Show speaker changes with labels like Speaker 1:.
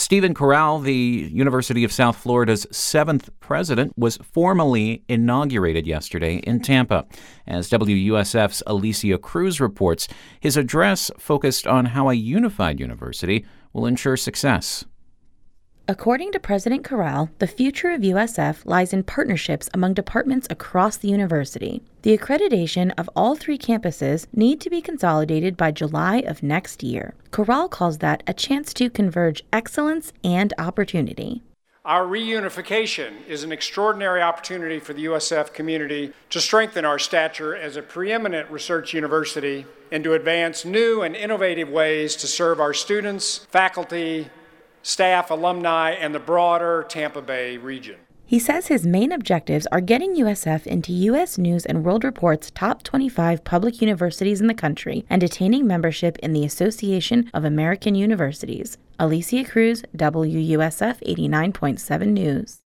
Speaker 1: Stephen Corral, the University of South Florida's 7th president, was formally inaugurated yesterday in Tampa. As WUSF's Alicia Cruz reports, his address focused on how a unified university will ensure success.
Speaker 2: According to President Corral, the future of USF lies in partnerships among departments across the university. The accreditation of all 3 campuses need to be consolidated by July of next year. Corral calls that a chance to converge excellence and opportunity.
Speaker 3: Our reunification is an extraordinary opportunity for the USF community to strengthen our stature as a preeminent research university and to advance new and innovative ways to serve our students, faculty, staff, alumni, and the broader Tampa Bay region.
Speaker 2: He says his main objectives are getting USF into U.S. News & World Report's top 25 public universities in the country and attaining membership in the Association of American Universities. Alicia Cruz, WUSF 89.7 News.